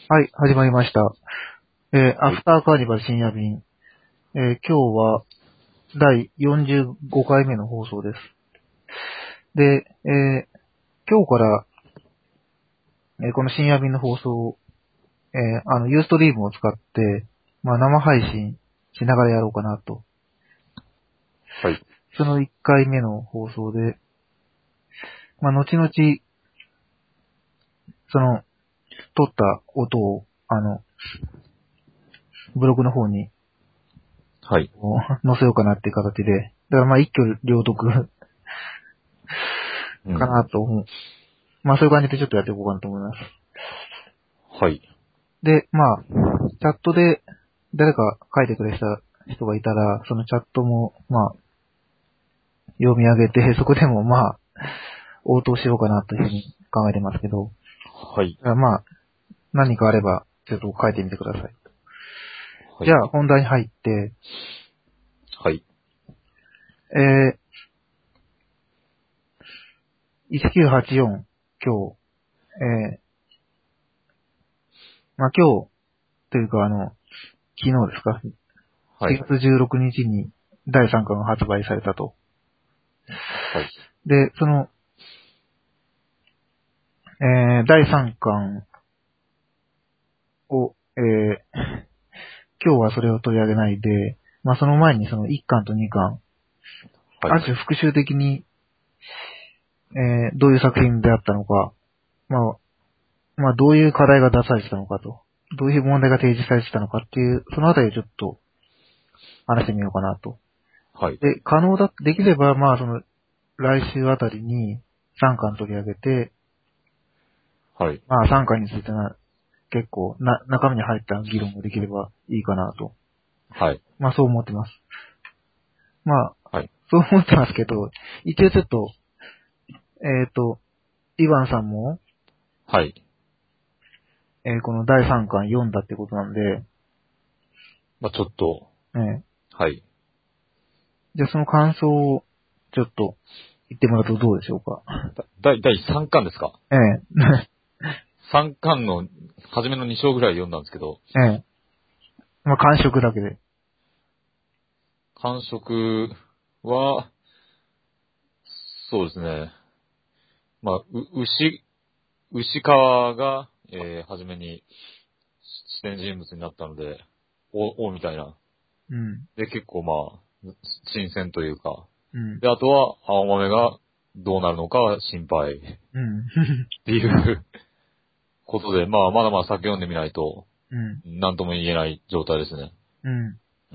はい、始まりました。アはい。 フターカーニバル深夜便。今日は第45回目の放送です。で、今日から、この深夜便の放送を、ユーストリームを使って、生配信しながらやろうかなと。 はい。 その1回目の放送で、後々、撮った音を、ブログの方に、 はい。 載せようかなっていう形で、だから一挙両得かうん。 なと思う。そういう感じでちょっとやっていこうかなと思います。 はい。 で、チャットで誰か書いてくれた人がいたら、そのチャットも、読み上げて、そこでも応答しようかなというふうに考えてますけど、 はい。 何かあれば、ちょっと書いてみてください。 はい。 じゃあ、本題に入って、 はい。 え1984、今日、今日、というか昨日ですか？ は 4 い。 月16日に第3巻が発売されたと。 はい。 で、第3巻を、今日はそれを取り上げないで、その前にその1巻と2巻、 はい。 ある種復習的に、どういう作品であったのか、どういう課題が出されてたのかと、どういう問題が提示されてたのかっていう、そのあたりをちょっと話してみようかなと。 はい。 で、できれば、来週あたりに3巻取り上げて、 はい。 3巻について結構中身に入った議論もできればいいかなと。 はい。 そう思ってます。まあ、 はい。 そう思ってますけど、一応ちょっと、えっと、イワンさんも、 はい。 この第3巻読んだってことなんで、 ちょっと、 えはい。 じゃあその感想をちょっと言ってもらうとどうでしょうか。 第3巻ですか？ ええ、 3 巻の初めの2章ぐらい読んだんですけど、 ええ、感触だけで。 感触は、そうですね。牛川が、初めに視点人物になったので、みたいな。 うん、 で、結構新鮮というか、 うん、 で、あとは、青豆がどうなるのか心配っうん、 ていうことで、まだまだ先読んでみないと、 うん、 なんとも言えない状態ですね。 うん。 うん。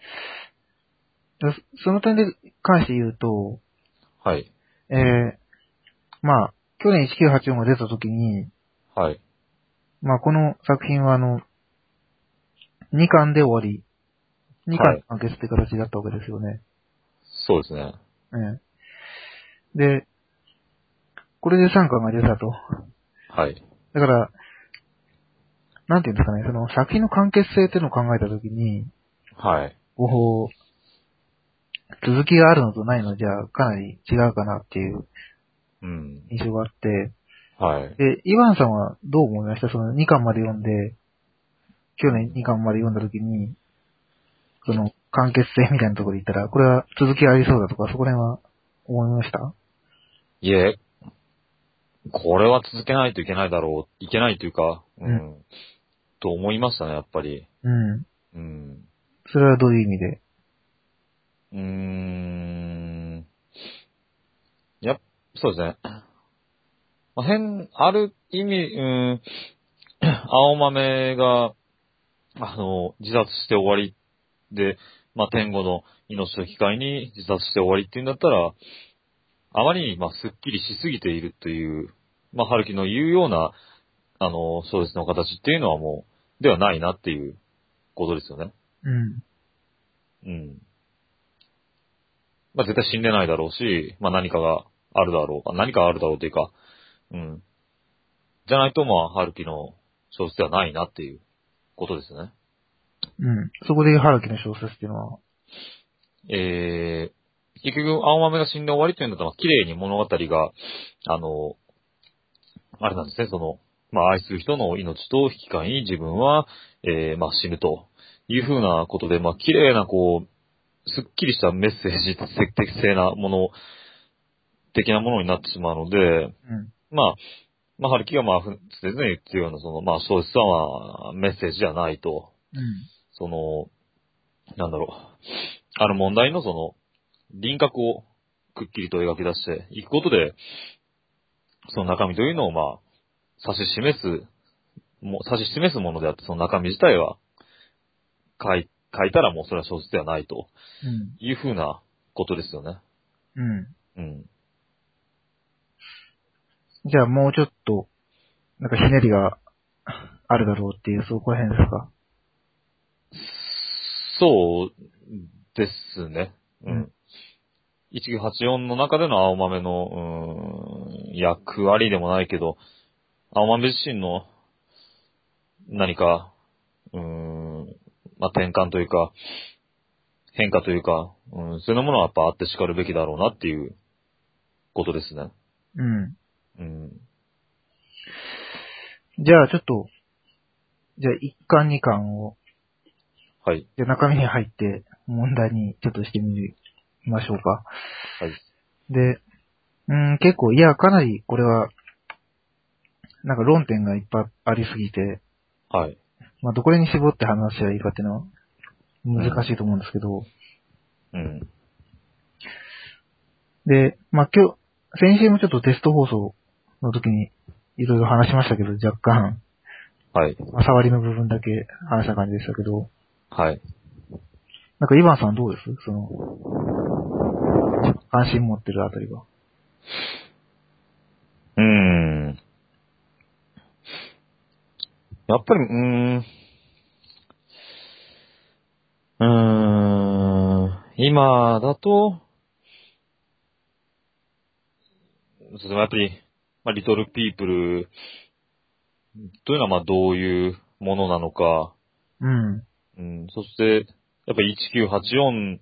その点で関して言うと、 はい。 ええ、去年1984が出た時に、 はい。 この作品は2巻で終わり、2巻はい。 完結って形だったわけですよね。 そうですね。 ええ。で、これで3巻が出たと。 はい。 だから、なんていうんですかね、その作品の完結性っていうのを考えたときに、 はい。 こう、続きがあるのとないのじゃかなり違うかなっていううん。 印象があって、 はい。 で、イワンさんはどう思いました？その2巻まで読んで、去年2巻まで読んだときに、その完結性みたいなところで言ったら、これは続きがありそうだとか、そこら辺は思いました？ いえ、これは続けないといけないだろう。いけないというか、 うん、 と思いましたね、やっぱり。 うん。 うん。 それはどういう意味で？ うーん。やっ、そうですね。ある意味、青豆が、自殺して終わりで、天後の命と機会に自殺して終わりっていうんだったら、あまりに、すっきりしすぎているという、春樹の言うような、小説の形っていうのはもう、ではないなっていうことですよね。 うん、 うん。絶対死んでないだろうし、何かがあるだろう。何かあるだろうというか、うん。じゃないと、春樹の小説ではないなっていうことですよね。 うん。そこで春樹の小説っていうのは、 結局、青豆が死んで終わりというのと、綺麗に物語が、あの、あれなんですね、 まあ愛する人の命と引き換えに自分は、まあ死ぬというふうなことで、まあ綺麗なこう、すっきりしたメッセージ的性なもの、的なものになってしまうので、 うん。 まあ、春樹がまあ、常々言ってるような、その、まあ、小説はまあ、メッセージじゃないと、 うん。 その、なんだろう、ある問題のその、輪郭をくっきりと描き出していくことで、その中身というのをまあ、指し示すものであって、その中身自体は書いたらもうそれは小説ではないとうん。 いうふうなことですよね。 うん。 うん。 じゃあもうちょっと、なんかひねりがあるだろうっていう、そこら辺ですか？ そうですね。ううん。 ん。1984の中での青豆の、役割でもないけど、青豆自身の何か、まあ、転換というか、変化というか、そういうものはやっぱあって叱るべきだろうなっていうことですね。 うん。 うん。 じゃあちょっと、じゃあ1巻2巻を、 はい。 じゃあ中身に入って問題にちょっとしてみましょうか。 はい。 で、結構、いや、かなりこれは、なんか論点がいっぱいありすぎて、 はい。 まあどこに絞って話しゃいいかっていうのは難うん。 しいと思うんですけど、 うん。 で、まあ今日、先週もちょっとテスト放送の時にいろいろ話しましたけど、若干、 はい。 まあ、触りの部分だけ話した感じでしたけど、 はい。 なんかイヴァンさんどうですその、関心持ってるあたりは。 うーん。やっぱり、今だと、そのやっぱり、まあ、リトルピープルというのはまあどういうものなのか、 うん。 そして、やっぱり1984、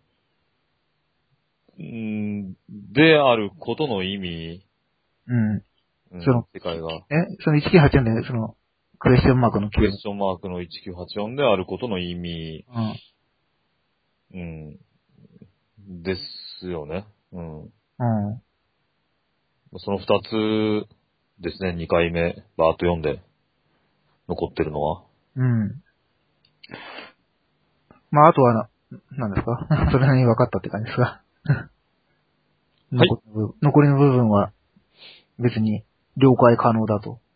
であることの意味、 うん。その、 世界が、 その1984で、その、クエスチョンマークの9。 クエスチョンマークの1984であることの意味、 うん。 うん、ですよね。うん。 うん。 その二つですね、二回目、バーッと読んで残ってるのは。 うん。まあ、あとはなんですかそれなりに分かったって感じですか？ はい。 残りの部分は別に了解可能だと。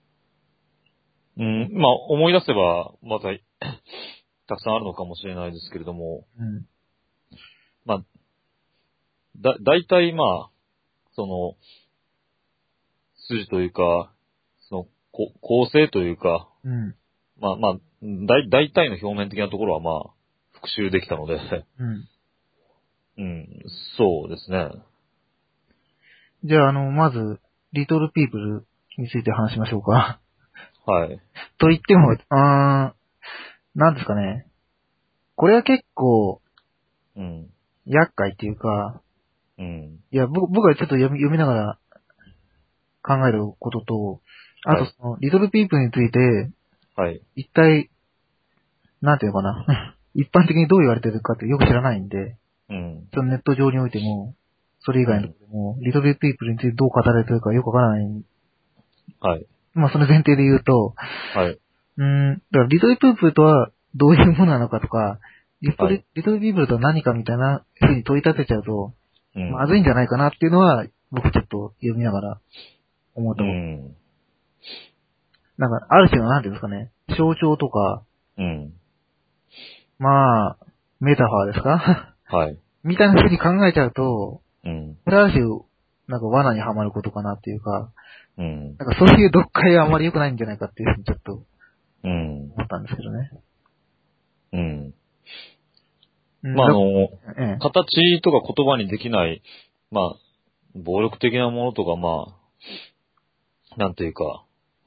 まあ、思い出せば、また、たくさんあるのかもしれないですけれども、 うん。 まあ、大体まあ、その、筋というか、その、構成というか、 うん。 まあ、大体の表面的なところはまあ、復習できたので、 うん。 うん、そうですね。 じゃあ、まず、リトルピープルについて話しましょうか。 はい。 と言っても、なんですかね。これは結構、 うん、 厄介っていうか、 うん、 いや、僕はちょっと読みながら考えることと、あとはい、 その、リトルピープルについて、 はい、 一体、なんていうのかな。一般的にどう言われてるかってよく知らないんで、 うん、 そのネット上においても、それ以外のとうん、 ころでも、リトルピープルについてどう語られてるかよくわからない。 はい、 まあ、その前提で言うと、 はい、 だからリトルピープルとはどういうものなのかとか、 はい、 リトルピープルとは何かみたいな風に問い立てちゃうと、 うん、 まずいんじゃないかなっていうのは、僕ちょっと読みながら思っうたこと。 ん、 なんか、ある種のなんていうんですかね、象徴とか、 うん、 まあ、メタファーですかはい、 みたいな風に考えちゃうと、 うん、 これはある種、なんか罠にはまることかなっていうか、 うん、 なんかそういう読解はあまり良くないんじゃないかっていうふうにちょっとうん、 思ったんですけどね。 うん。 うん、 まあ、 ええ。 形とか言葉にできない、まあ、暴力的なものとか、まあ、なんていうか、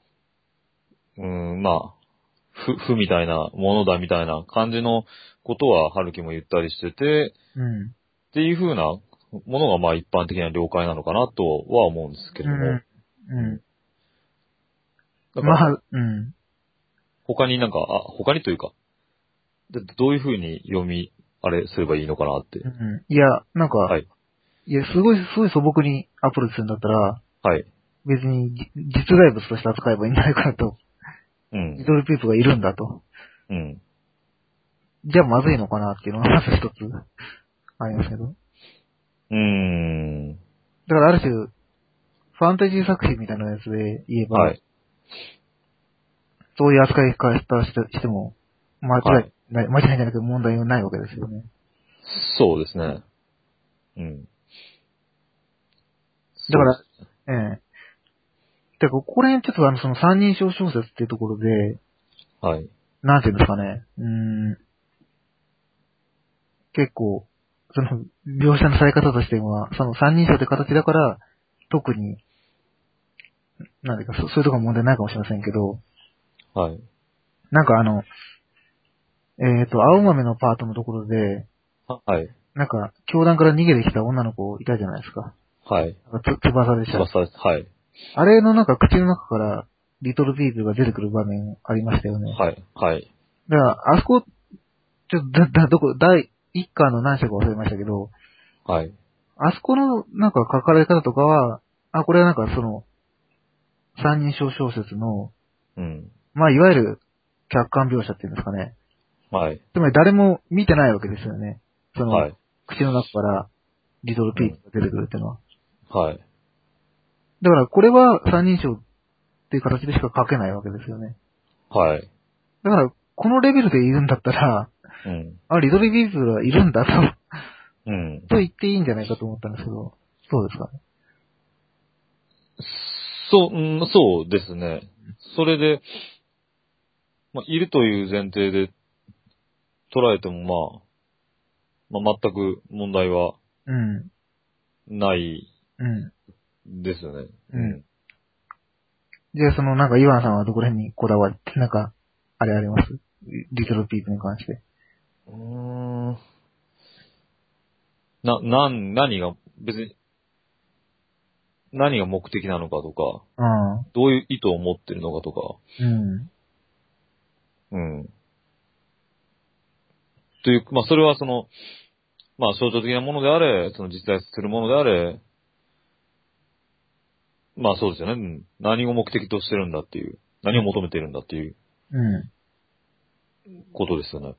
まあ、負みたいなものだみたいな感じのことは、春樹も言ったりしてて、 うん。 っていう風なものが、まあ、一般的な了解なのかなとは思うんですけれども。 うん。うん。 うん。 なんか、 他に他にというか、どういう風にあれすればいいのかなって。 いや、なんか、 はい。 いや、すごい素朴にアプローチするんだったら、 はい。 別に実在物として扱えばいいんじゃないかなと。リトルピープがいるんだと。じゃあまずいのかなっていうのがまず一つありますけど。だからある種、ファンタジー作品みたいなやつで言えば、 はい。 そういう扱い方しても、間違いじゃなくて問題はないわけですよね。 そうですね。 だから、ここら辺ちょっとその三人称小説っていうところで、 はい。 なんていうんですかね、結構、その、描写のされ方としては、その三人称って形だから、特に、なんていうか、そういうところは問題ないかもしれませんけど、 はい。 なんか青豆のパートのところで、 はい。 なんか、教団から逃げてきた女の子いたじゃないですか。 はい。 翼でした。 はい。 あれのなんか口の中から、リトルピープルが出てくる場面ありましたよね。 はい。はい。 だから、あそこ、ちょっと、第一巻の何章か忘れましたけど、 はい。 あそこのなんか書かれ方とかは、これはなんかその、三人称小説の、まあ、いわゆる客観描写っていうんですかね。 はい。 つまり誰も見てないわけですよね。その、 はい。 口の中からリトルピープが出てくるっていうのは。 はい。 だからこれは三人称っていう形でしか書けないわけですよね。 はい。 だから、このレベルで言うんだったら、リトルピープルはいるんだと、と言っていいんじゃないかと思ったんですけど、そうですかね。 そうですね。それで、いるという前提で捉えても全く問題はないですよね。 じゃあなんかイワンさんはどこら辺にこだわって、なんか、あれありますリトルピープルに関して。 何が、別に、何が目的なのかとか、 あどういう意図を持ってるのかとか、という、それは象徴的なものであれ、その実在するものであれ、そうですよね。何を目的としてるんだっていう、何を求めてるんだっていう、ことですよね。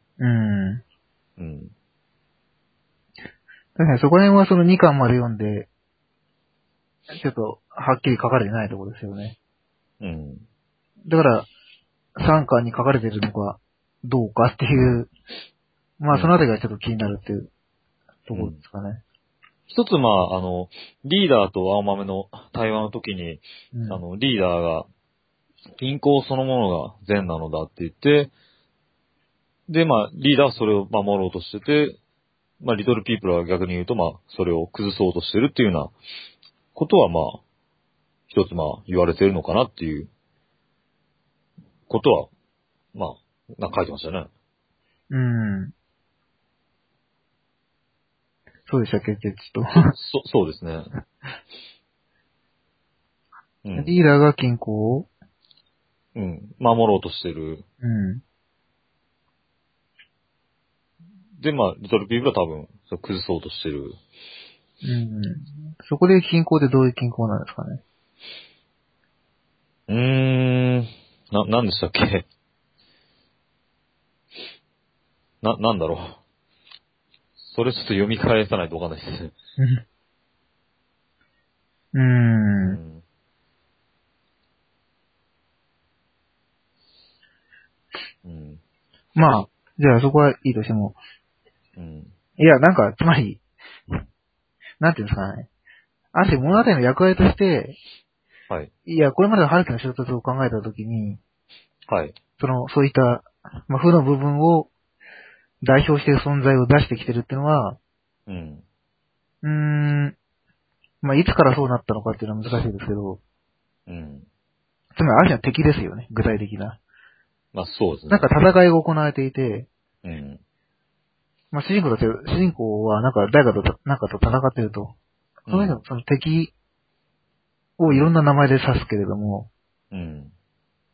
確かにそこら辺はその2巻まで読んで、ちょっとはっきり書かれてないところですよね。だから、3巻に書かれてるのかどうかっていう、そのあたりがちょっと気になるっていうところですかね。 一つリーダーと青豆の対話の時に、リーダーが、銀行そのものが善なのだって言って、で、リーダーはそれを守ろうとしてて、リトルピープルは逆に言うと、それを崩そうとしてるっていうようなことは、一つ言われてるのかなっていうことは、なんか書いてましたね。 そうでしたっけ、ちょっと。 そうですね。 リーダーが銀行を守ろうとしてる。で、リトルピープルは多分、崩そうとしてる。 そこで銀行ってどういう銀行なんですかね。 なんでしたっけなんだろう。それちょっと読み返さないとわかんないですね。 じゃあそこはいいとしても。いや、なんか、つまり、なんていうんですかね。ある種物語の役割として、いや、これまでの春樹の小説を考えたときに、そういった、負の部分を代表している存在を出してきてるっていうのは、いつからそうなったのかっていうのは難しいですけど、つまりある種の敵ですよね、具体的な。 そうですね。 なんか戦いが行われていて、主人公はなんか誰かと戦っていると。その敵をいろんな名前で指すけれども、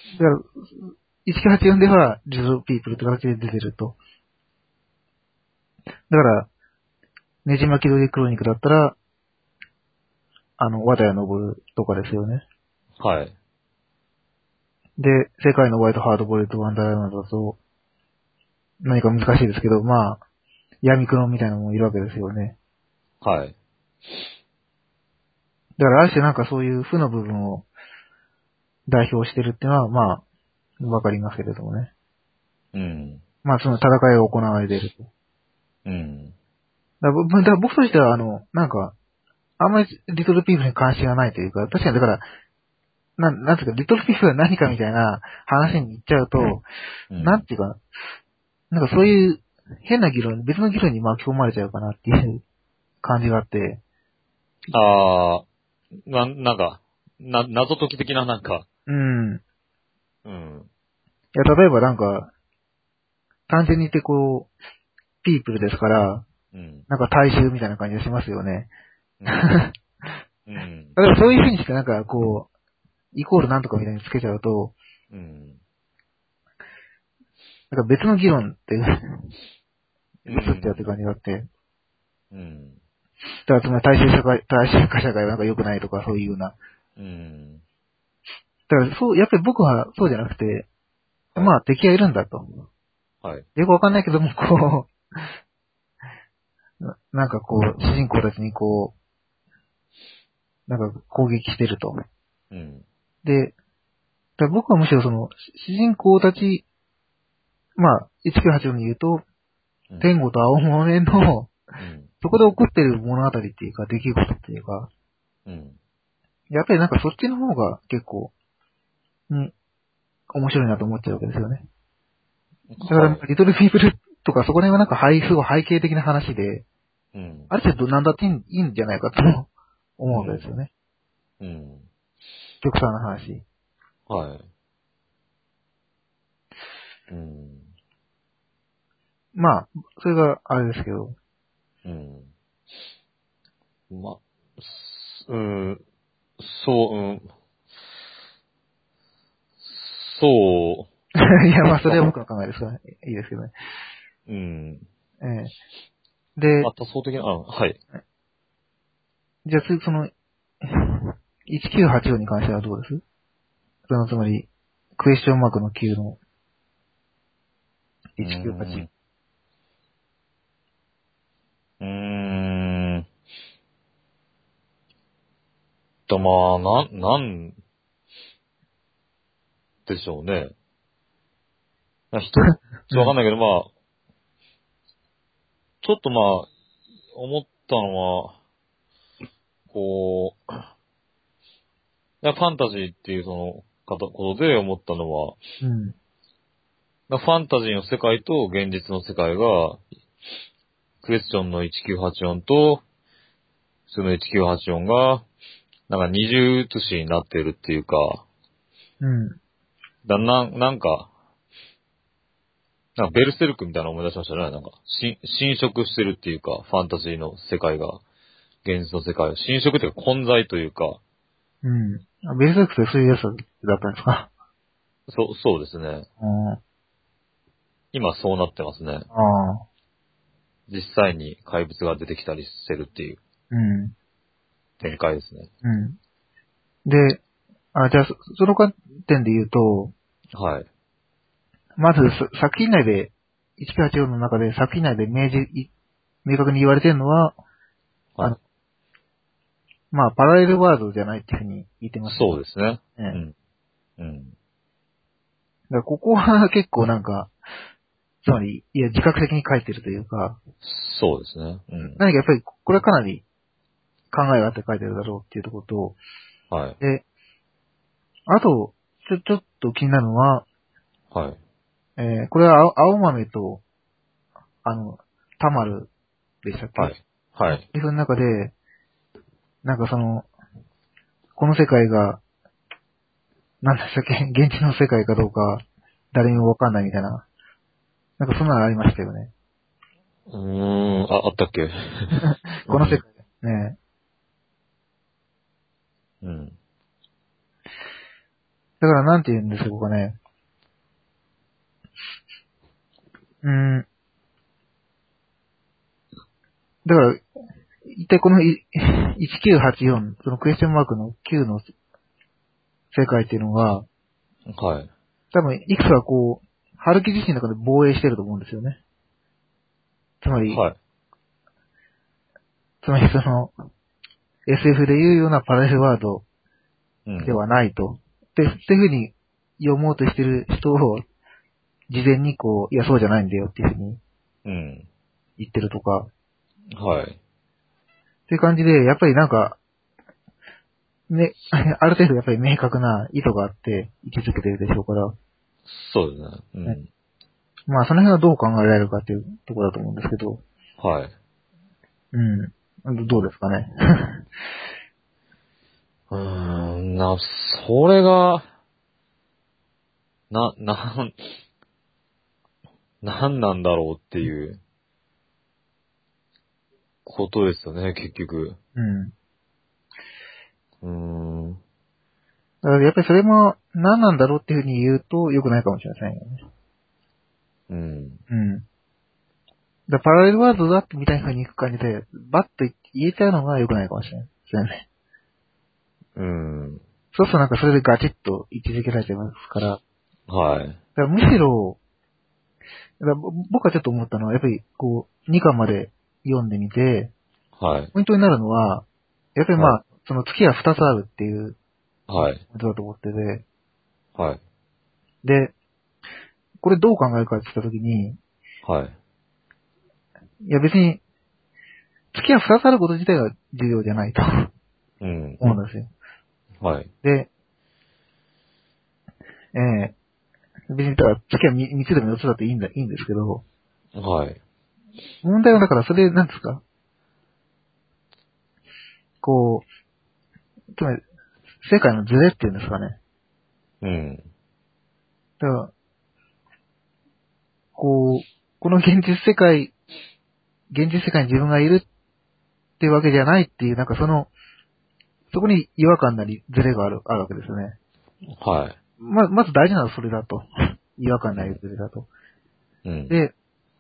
だから、1984では、リトルピープルって形で出てると。だから、ねじ巻き鳥クロニクだったら、和田谷昇とかですよね。 はい。 で、世界のホワイトハードボイルドワンダーランドだと、何か難しいですけど、まあ、闇クロンみたいなのもいるわけですよね。 はい。 だから、ある種なんかそういう負の部分を代表してるっていうのは、まあ、わかりますけれどもね。 うん。 まあ、その戦いが行われていると。 うん。 だから僕としては、なんか、あんまりリトルピープルに関心がないというか、確かにだから、なんていうか、リトルピープルは何かみたいな話に行っちゃうと、 うん。 なんていうか、なんかそういう変な議論、別の議論に巻き込まれちゃうかなっていう感じがあって、 ああ、なんか、謎解き的ななんか、 うん。いうん。 や、例えばなんか、単純に言ってこう、ピープルですから、 うん。 なんか大衆みたいな感じがしますよね。 うん。うん。 例えばそういう風にしてなんかこう、イコールなんとかみたいにつけちゃうと、 うん。 なんか別の議論ってう映っちゃうってん。 感じがあって、 うん。 だからつまり大衆化社会はなんか良くないとかそういうような。 うん。 だからそう、やっぱり僕はそうじゃなくて、 はい。 まあ敵がいるんだと。 はい。 よくわかんないけども、こう、なんかこう、主人公たちにこう、なんか攻撃してると。 うん。 で、だから僕はむしろその、主人公たち、まあ、1984に言うと、 うん。 天狗と青物の、 うん。 そこで起こってる物語っていうか、出来事っていうか、 うん。 やっぱりなんかそっちの方が結構、面白いなと思っちゃうわけですよね。だから、 はい。 リトルピープルとかそこら辺はなんかすごい背景的な話で、 うん。 ある程度なんだっていいんじゃないかと思うわけですよね。 うん。 極端な話。 はい。うん。 まあ、それがあれですけど。 うん。ま、うん。そう、うん。そいや、まあ、 う。 それは僕の考えですから、いいですけどね。 うん。 ええ。で、 多層的な、はい。 じゃあ次、その、1984に関してはどうですつまり、クエスチョンマークの9のうー 198。 ん。うーん。まあ、なんでしょうね。一つわかんうん。 ないけど、まあ、ちょっとまあ、思ったのは、こう、ファンタジーっていうことで思ったのは、 うん。 ファンタジーの世界と現実の世界が、クエスチョンの1984と、普通の1984が、なんか二重写しになってるっていうか、 うん。 なんか、ベルセルクみたいなの思い出しましたね。なんか、侵食してるっていうか、ファンタジーの世界が、現実の世界を。侵食っていうか混在というか、 うん。あベース X ってそういうやつだったんですか？ そうですね。 うん。あ今そうなってますね。 あ。 実際に怪物が出てきたりしてるっていううん。 展開ですね。 うん。で、じゃあ、その観点で言うと、 はい。 まず、作品内で、1984の中で作品内で明確に言われてるのは、あの、 はい。 まあ、パラレルワールドじゃないっていうふうに言ってますよそうですね。うね。 ん。うん。 だからここは結構なんか、つまり、いや、自覚的に書いてるというか、 そうですね。うん。 何かやっぱり、これはかなり考えがあって書いてるだろうっていうところと、 はい。 で、あと、ちょっと気になるのは、 はい。 これは青豆と、タマルでしたっけ？ はい。はい。 その中で、なんかこの世界が、なんでしたっけ？現地の世界かどうか、誰にもわかんないみたいな、なんかそんなのありましたよね。 あったっけ？ この世界、 うん。 ね。 うん。 だからなんて言うんですよ、僕はね。だから、一体この1984、そのクエスチョンマークの9の世界っていうのが、 はい。 多分いくつかこう、春樹自身の中で防衛してると思うんですよね。つまり、 はい。 その、SF で言うようなパラレルワードうん。 ではないと。で、そういうふうに読もうとしてる人を、事前にこう、いや、そうじゃないんだよっていうふうにうん。 言ってるとか、 はい。 っていう感じで、やっぱりなんか、ね、ある程度やっぱり明確な意図があって位置づけてるでしょうから、 そうですね。うね、 ん。 まあその辺はどう考えられるかっていうところだと思うんですけど、 はい。 どうですかね。 それが、な、な、なんなんだろうっていうことですよね、結局。 うん。 うーん。 だからやっぱりそれも何なんだろうっていうふうに言うと良くないかもしれませんよね。 うん。 うん。パラレルワールドだってみたいな風に行く感じで、バッと言えちゃうのが良くないかもしれないですよね。 うん。 そうするとなんかそれでガチッと位置づけられてますから、 はい。 だからむしろ、だから僕はちょっと思ったのは、やっぱりこう、2巻まで読んでみて、 はい。 ポイントになるのは、やっぱりまはい。 あ、その月が2つあるっていうはい。 ことだと思ってて、 はい。 で、これどう考えるかって言ったときに、 はい。 いや別に、月が2つあること自体が重要じゃないとうん。 思うんですよ。 はい。 で、え別に、だから月は3つでも4つだっていいんですけど、 はい。 問題はだからそれ、なんですかこう、つまり、世界のズレっていうんですかね。 うん。 だから、こう、この現実世界に自分がいるっていうわけじゃないっていう、なんかそこに違和感なりズレがあるわけですよね。 はい。 まず大事なのはそれだと。違和感なりうん。 ズレだと。 うん。 で、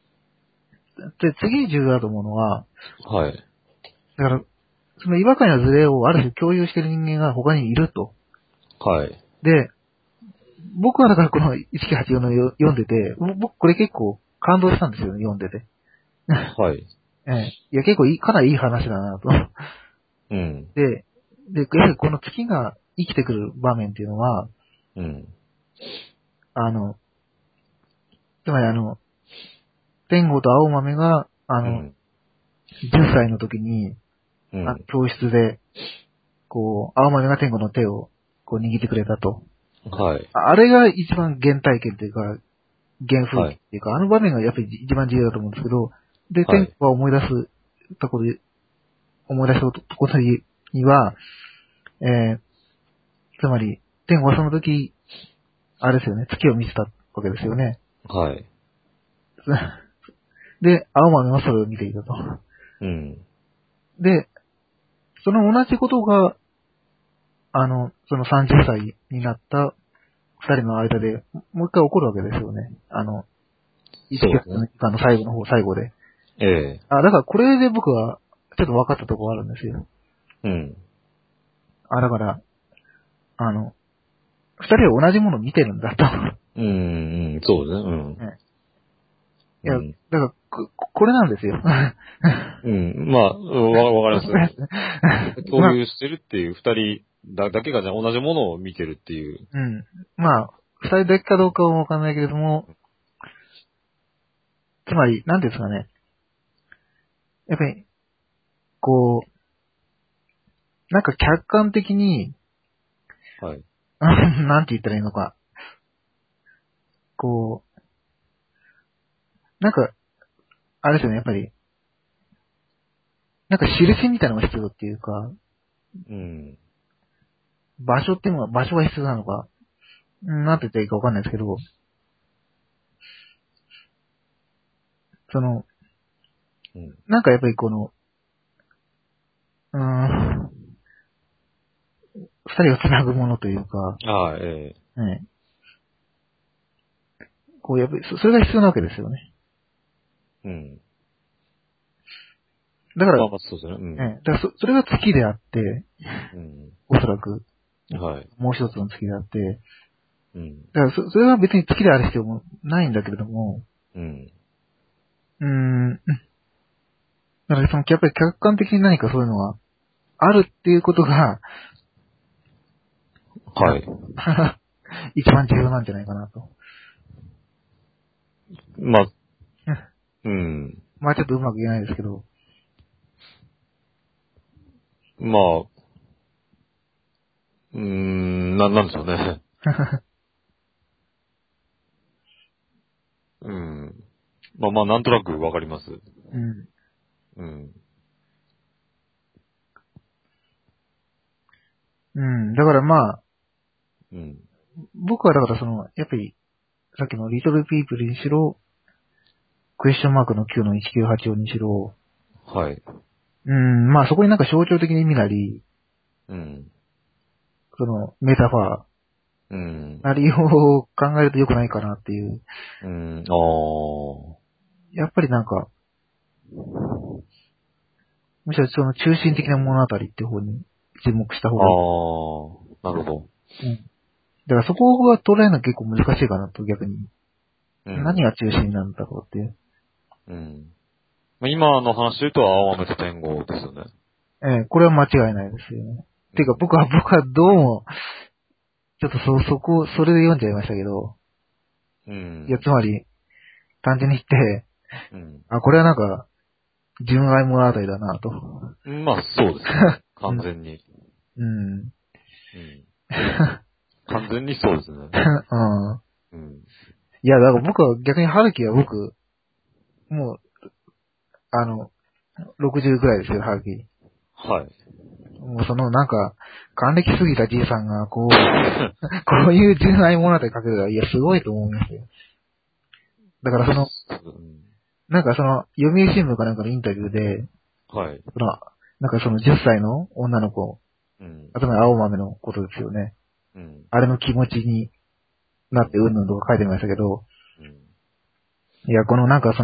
次に重要だと思うのは、 はい。 だから、その違和感やズレをある種共有している人間が他にいると。 はい。 で、僕はだからこの1984の読んでて、僕これ結構感動したんですよね、読んでて。 はい。 いや、結構かなりいい話だなと。 うん。 で、やはりこの月が生きてくる場面っていうのは、 うん。 あの、つまり天狗と青豆が、 うん。 10歳の時に、 うん。 教室で、こう、青豆が天狗の手を、こう握ってくれたと。 はい。 あれが一番原体験というか、原風はい。 景っていうか、あの場面がやっぱり一番重要だと思うんですけど、で、天狗はい。 が思い出したところには、つまり、天狗はその時、あれですよね、月を見てたわけですよね。 はい。 で、青豆はそれを見ていたと。 うん。 で、その同じことが、その30歳になった二人の間で、もう一回起こるわけですよね。 そうですね。 19の最後で。 ええ。 だからこれで僕は、ちょっと分かったところがあるんですよ。 うん。 だから、二人は同じものを見てるんだと。 うん。うん。そうですね。 ねいや、 うん。 だからこれなんですよ。 うん。まあ、わかります。共まあ、 有してるっていう二人だけがじゃあ同じものを見てるっていう。 うん。まあ、二人だけかどうかはわかんないけれども、つまり、なんていうんですかね。やっぱり、こう、なんか客観的に、 はい。 なんて言ったらいいのか。こう、なんか、あれですよね、やっぱり、なんか印みたいなのが必要っていうか、 うん。 場所っていうのは、場所が必要なのか、なんて言ったらいいかわかんないですけど、その、 うん。 なんかやっぱりこの、うーん、二人を繋ぐものというか、 ああ、ええ。 ね。こう、やっぱり、それが必要なわけですよね。 うん。 だから、 まあそうですね。うん。 だからそれが月であって、 うん。 おそらく、 はい。 もう一つの月であって、 うん。 だからそれは別に月である必要もないんだけれども、 うん。 だからやっぱり客観的に何かそういうのがあるっていうことが、 はい。 一番重要なんじゃないかなと。 まあ、うん。 まあちょっとうまく言えないですけど、 まあ、なんでしょうね。うん。まあ、なんとなくわかります。 うん。 うん。 うん。だからまあ、 うん。 僕はだからやっぱり、さっきのリトルピープルにしろ、クエスチョンマークの9の1984にしろ、 はい。 まあそこになんか象徴的な意味なり、 うん。 メタファうん。 ーなりを考えると良くないかなっていう。 うん。ああ。 やっぱりなんか、むしろその中心的な物語っていう方に注目した方あがいい。 あ。なるほど。 うん。だからそこが捉えるの結構難しいかなと、逆に。 うん。 何が中心なんだろうっていう。 うん。まあ今の話で言うと、青雨と天狗ですよね。 これは間違いないですよね。ていうか僕はどうも、ちょっとそれで読んじゃいましたけど、 ういや、 ん。 つまり、単純に言って、 うん。 あ、これはなんか、純愛物語だなと。 まあ、そうですね。 うん。 完全に。 うん。 うん。完全にそうですね。 うん。 うん。 いや、だから僕は逆に春樹はもう、60ぐらいですよ、春樹。 はい。 もうなんか、還暦すぎたじいさんが、こういう純愛物語書けるのは、いや、すごいと思いますよ。だからうん。 なんか読売新聞かなんかのインタビューで、 はい。 なんか10歳の女の子、 うん。 あと青豆のことですよね。 うん。 あれの気持ちになってうんぬんとか書いてましたけど、 うん。 いや、なんか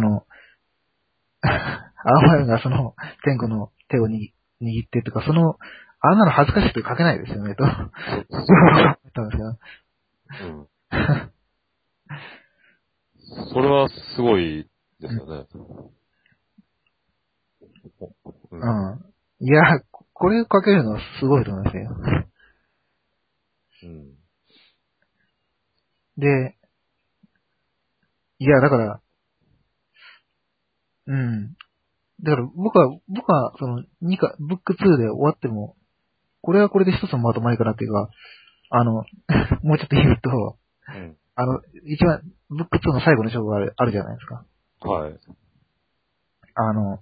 青豆が天狗の手を握ってとか、あんなの恥ずかしくて書けないですよね、と。思ったんですけど。 うん。それはすごいですよね。うん。 うん。いや、これを書けるのはすごいと思いますよ。 うん。 で、いや、だから、うん。だから僕はブック2で終わっても、これはこれで一つのまとまりかなっていうか、もうちょっと言うと、 うん。 一番、ブック2の最後の章があるじゃないですか。 はい。 あの、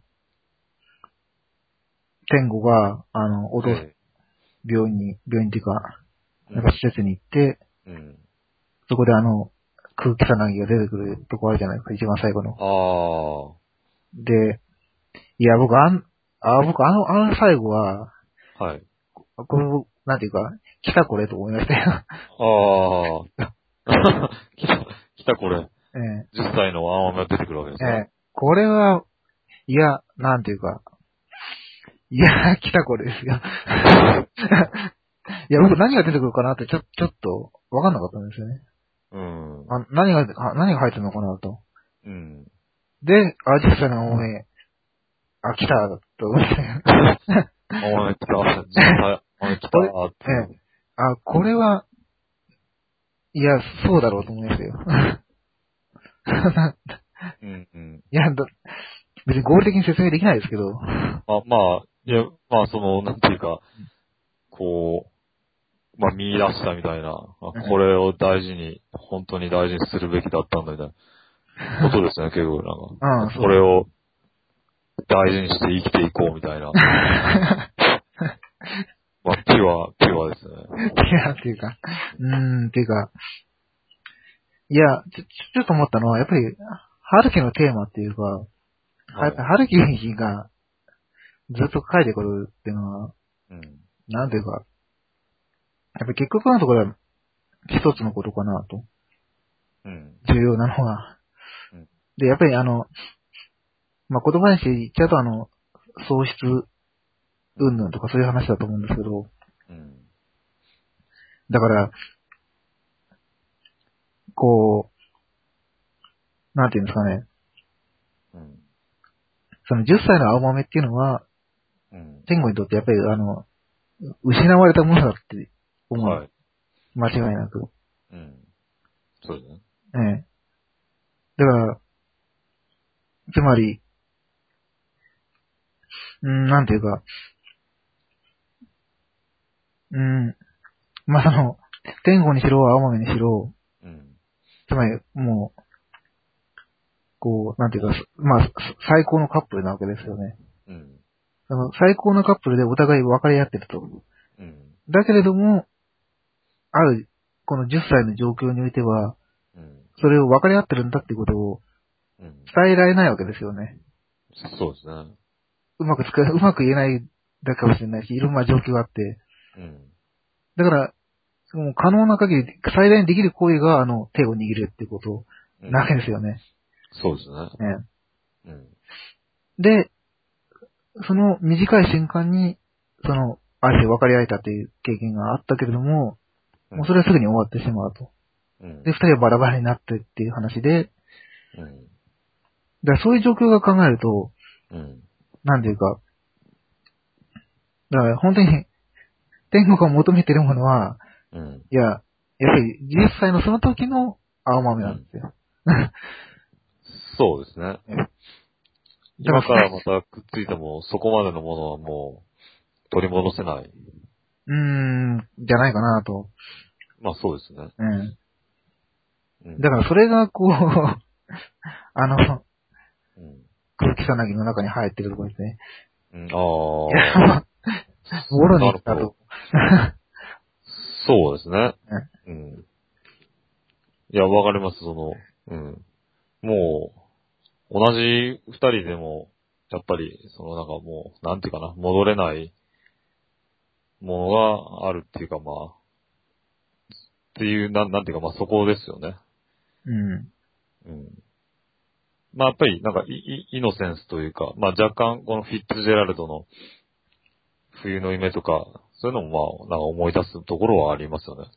天狗が、お父さん、 え病院っていうか、 え。うん。 なんか施設に行って、 うん。 そこで空気さなぎが出てくるとこあるじゃないですか、一番最後の。 ああ。はで、いや、僕最後は、 い。 これ、なんていうか、来たこれと思いましたよ。 ああ。来たこれ。 え 10歳の青豆が出てくるわけですね。 これは、いや、なんていうか、いや、来たこれですよ。いや、僕何が出てくるかなってちょっとわかんなかったんですよね。 うん。 何が入ってるのかなと。 うん。 で、実際のおめ来た、と思って。 青豆来た。10歳、青豆来これ、 たっていう。 これは、いや、そうだろうと思いましたよ。 うん。うん。 いや、別に合理的に説明できないですけど。 いや、なんていうか、こ見出したみたいな、これを大事に、本当に大事にするべきだったんだみたいなことですね、結構なんか。 そう。 これを大事にして生きていこうみたいな。ピュアですね。 いや、っていうか、っていうか、いや、ちょっと思ったのは、やっぱり、春樹のテーマっていうか、 はい。 春樹がずっと書いてくるっていうのは、 うん。 なんていうか、やっぱり結局のところは、 一つのことかなと。 うん。 重要なのは。 うん。 で、やっぱり言葉にして言っちゃうと喪失云々とかそういう話だと思うんですけど、 うん。 だから、こう、なんていうんですかね、 うん。 その10歳の青豆っていうのは、 うん。 天狗にとってやっぱり失われたものだって思う。 はい。 間違いなく。 うん。そうですね。 ええ。だから、つまり、なんていうか、うん、天狗にしろ、青豆にしろ、 うん。 つまり、もう、こう、なんていうか、最高のカップルなわけですよね。 うん。 最高のカップルでお互い分かり合ってると。 うん。 だけれども、この10歳の状況においては、 うん。 それを分かり合ってるんだっていうことをうん。 伝えられないわけですよね。 そうですね。 うまく言えないだけかもしれないし、いろんな状況があって。 うん。 だから、もう可能な限り最大にできる行為が、手を握るっていうことなわうん。 けですよね。 そうですね。 ね。 うん。 で、その短い瞬間に、相手分かり合えたという経験があったけれども、もうそれはすぐに終わってしまうと。 うん。 で、二人はバラバラになってっていう話で、 うん。 だからそういう状況が考えると、 うん。 なんていうか、だから本当に天国が求めてるものは、 うん。 いや、やっぱり実際のその時の青豆なんですよ。 そうですね。 だから今からまたくっついても、そこまでのものはもう取り戻せない。 じゃないかなと。 まあそうですね。 うん。 うん。 だからそれがこう、あの、 うん。 空気さなぎの中に入ってるところですね。 うん、 いや、 ああ、 もろに言ったと。 なるほど。そうですね。 ねうん。いや、わかります、その、うん。もう、同じ二人でも、やっぱり、そのなんかもう、なんていうかな、戻れないものがあるっていうか、まあ、っていう、なんていうか、まあそこですよね。 うん。 うん。まあやっぱり、なんかイノセンスというか、まあ若干、このフィッツジェラルドの冬の夢とか、そういうのもまあ、なんか思い出すところはありますよね。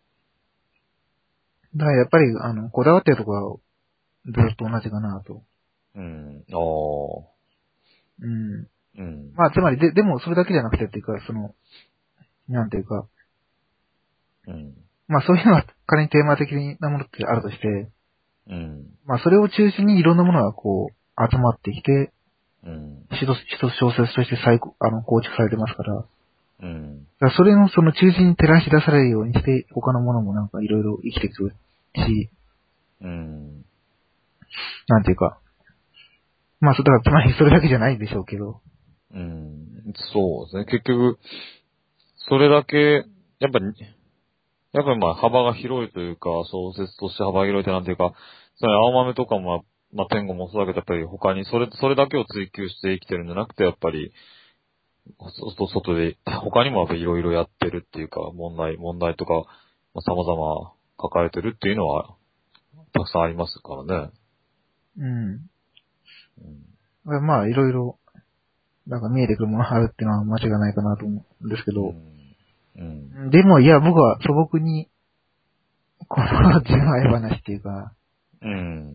だからやっぱり、こだわってるところはずっと同じかなと。 うん。ああ。 うん。 うん。 まあ、つまり、でもそれだけじゃなくてっていうか、なんていうか、 うん。 まあそういうのは仮にテーマ的なものってあるとして、 うん。 まあそれを中心にいろんなものがこう、集まってきて、 うん。 一つ小説として構築されてますから、 うん。 だからそれのその中心に照らし出されるようにして、他のものもなんかいろいろ生きていくし、 うん。 なんていうか、まあだからつまりそれだけじゃないんでしょうけど、 うん。そうですね。結局、それだけ、やっぱり、やっぱりまあ幅が広いというか、小説として幅が広いってなんていうか、その青豆とかも、まあ天狗もそうだけど、やっぱり他にそれだけを追求して生きてるんじゃなくて、やっぱり、外で、他にもやっぱいろいろやってるっていうか、問題とか、まあ、様々抱えてるっていうのは、たくさんありますからね。 うん。 うん。 まあいろいろ、なんか見えてくるものがあるっていうのは間違いないかなと思うんですけど、 うん。うん。 でもいや僕は素朴に、この純愛話っていうか、 うん。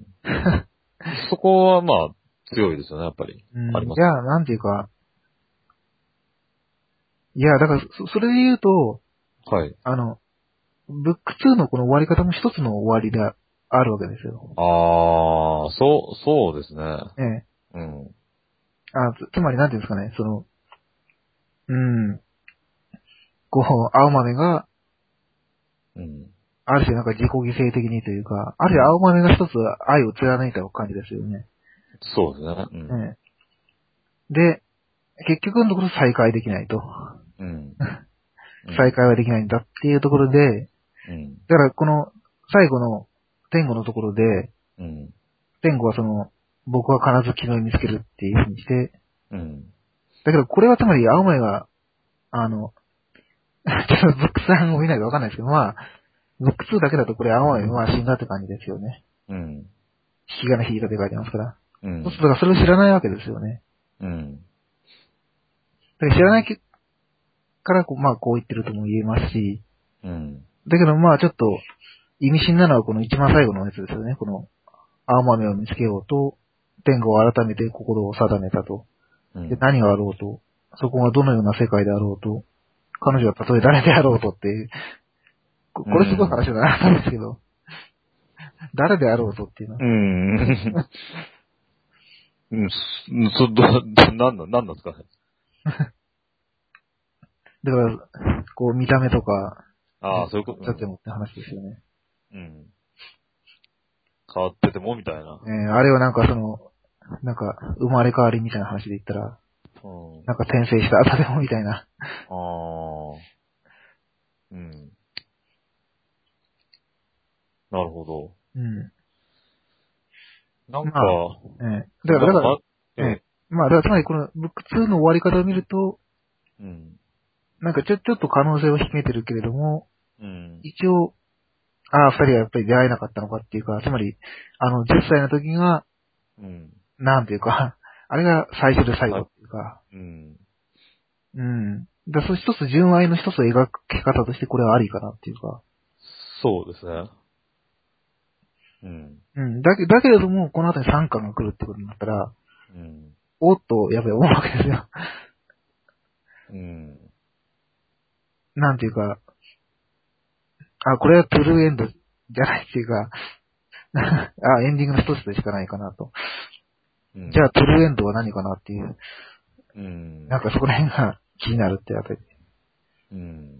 そこはまあ、強いですよね、やっぱり。 うん、 あります。 いや、なんていうか、いや、だからそれで言うと、 はい。 ブック2のこの終わり方も一つの終わりであるわけですよ。 ああ、そうですね。 ええ。 うん。 つまりなんていうんですかね、うん、こう、青豆が、 うん。 ある種なんか自己犠牲的にというか、ある種青豆が一つ愛を貫いた感じですよね。 そうですね。うん。 ええ。で、結局のところ再会できないと。 うん。うん。 再会はできないんだっていうところで、 うん。 だからこの最後の天狗のところで、 うん。 天狗は僕は必ず昨日見つけるっていうふうにして、 うん。 だけどこれはつまり青豆が、ちょっとブックさんを見ないとわかんないですけど、まあ、 ブック2だけだとこれ青豆まあ死んだって感じですよね。 うん。 引き金引いたって書いてますから。 うんそうすると、だからそれを知らないわけですよね。 うん。 だから知らないからこう、まあこう言ってるとも言えますし、 うん。 だけどまあちょっと意味深なのはこの一番最後のやつですよね。この青豆を見つけようと、天狗を改めて心を定めたと。で、 うん。 何があろうと、そこがどのような世界であろうと、彼女はたとえ誰であろうとっていう、これすごい話だなったんですけど、誰であろうとっていうのは。 うん。うん。なんですかね。 だから、こう見た目とか、 ああ、そういうこと。 だってもって話ですよね。 うん。変わっててもみたいな。 あれはなんかなんか生まれ変わりみたいな話で言ったら、 うん。 なんか転生した後でもみたいな。 ああ。うん。なるほど。 うん。 なんか、 まあ、だから、 ええ。 まあ、だからつまりこのブック2の終わり方を見ると、 うん。 なんかちょっと可能性を秘めてるけれども、 うん。 一応、ああ、二人はやっぱり出会えなかったのかっていうか、つまり、10歳の時が、 うん。 なんていうか、あれが最初で最後っていうか、 うん。 うん。だから一つ純愛の一つ描き方としてこれはありかなっていうか、 そうですね。うん。 うん。だけれども、この後に3巻が来るってことになったら、 うん。 おっと、やっぱり思うわけですよ。 うん。 なんていうか、あ、これはトゥルーエンドじゃないっていうか、あ、エンディングの一つでしかないかなと。 うん。 じゃあトゥルーエンドは何かなっていう、 うん。 なんかそこら辺が気になるってあたり。 うん。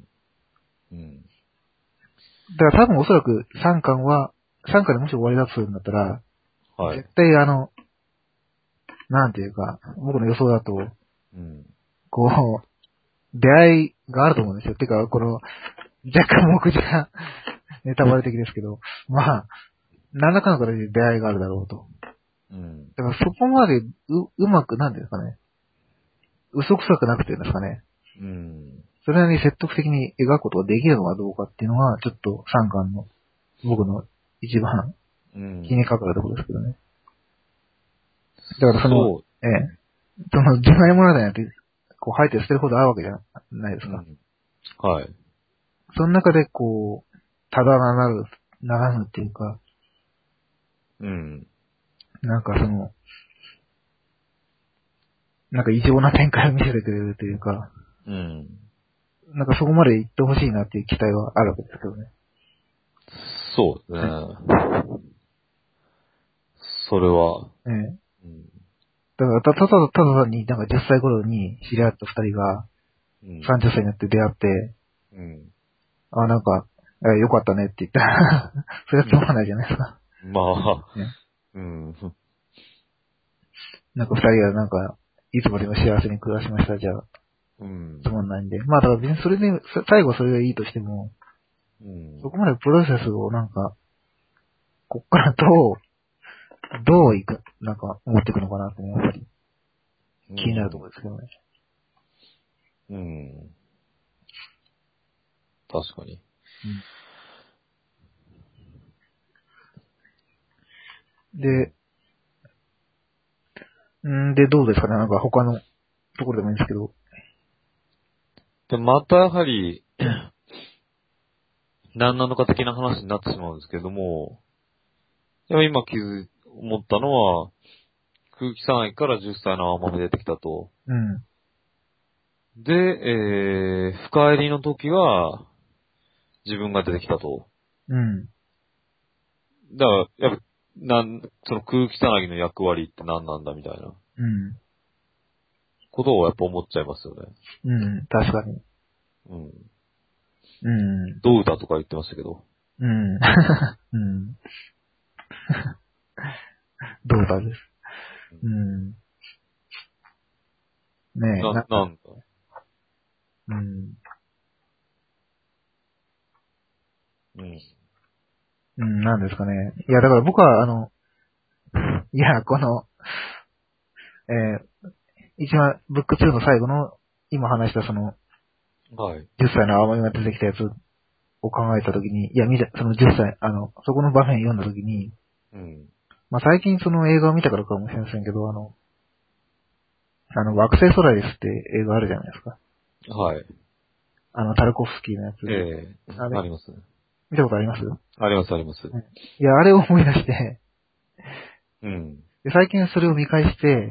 うん。 だから多分おそらく3巻でもし終わりだとするんだったら、 はい。 絶対なんていうか、僕の予想だと、 うん。 こう、出会いがあると思うんですよ。てか、この、若干目次がネタバレ的ですけど、まあ、何らかの形で出会いがあるだろうと。 うん。 だからそこまでうまく、なんていうんですかね、嘘くさくなくていうんですかね、 うん。 それなりに説得的に描くことができるのかどうかっていうのが、ちょっと3巻の僕の一番うん。 気にかかるところですけどね。だからそう。 自前物語なんて、こう、吐いて捨てるほどあるわけじゃないですか。 うん。はい。 その中で、こう、ただならぬっていうか、 うん。 なんかなんか異常な展開を見せてくれるというか、 うん。 なんかそこまで行ってほしいなっていう期待はあるわけですけどね。 そうですね。それは、 ええ。 うん。 だから、ただ単になんか10歳頃に知り合った二人がうん。 30歳になって出会って、 うん。 あ、なんか、よかったねって言ったら、それはつまらないじゃないですか。 まあ、 ね。 うん。 なんか二人はなんか、いつまでも幸せに暮らしました、じゃあ、 うん。 つまんないんで。まあだから別にそれで、最後はそれがいいとしても、 うん。 そこまでプロセスをなんか、こっからどういく、なんか、持っていくのかなって、やっぱり気になるところですけどね。 うん。確かに。 で、で、どうですかね、なんか他のところでもいいんですけど。 で、またやはり、何なのか的な話になってしまうんですけども、でも今思ったのは、空気3位から10歳の青豆出てきたと。 うん。 で、深入りの時は、自分が出てきたと。 うん。 だから、やっぱ、その空気つなぎの役割って何なんだみたいなうん。 ことをやっぱ思っちゃいますよね。 うん。確かに。 うん。 うん。 どうだとか言ってましたけど。 うん。うん。どうだです。うん。ねえ、なんか、 なんだ。 うん。 うん。 うん、なんですかね。いや、だから僕は、いや、一番、ブック2の最後の、今話したはい。 10歳の青森が出てきたやつを考えたときに、いや、その10歳、そこの場面読んだときに、 うん。 まあ、最近その映画を見たからかもしれませんけど、惑星ソラリスって映画あるじゃないですか。 はい。 タルコフスキーのやつ。 ええあれあります。 見たことあります？ あります、あります。 いや、あれを思い出して、 うん。 で最近それを見返して、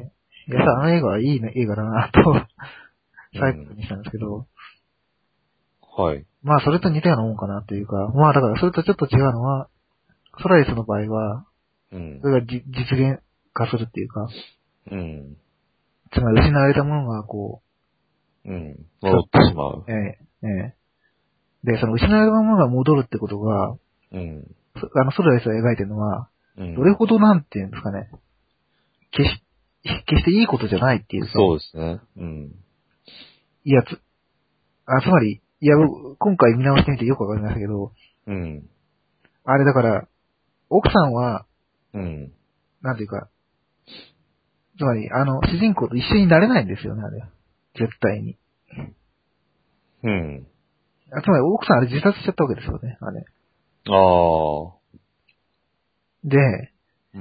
いや、あの映画はいい、ね、映画だなと、最後にしたんですけど、 はい。 まあ、それと似たようなもんかなっていうか、まあ、だからそれとちょっと違うのは、ソラリスの場合は、 うん。 それが実現化するっていうか、 うん。 つまり失われたものがこうん。戻ってしまう。 う、で、その失われたものが戻るってことが、 うん。 ソラリスが描いてるのは、 うん。 どれほどなんていうんですかね、決していいことじゃないっていうか、 そうですね。うん。 いや、つまり、いや、今回見直してみてよくわかりましたけど、 うん。 あれだから、奥さんは、 うん。 なんていうか、つまり、主人公と一緒になれないんですよね、あれは。絶対に。 うん。 つまり、奥さんあれ自殺しちゃったわけですよね、あれ。 ああ。 で、 うん。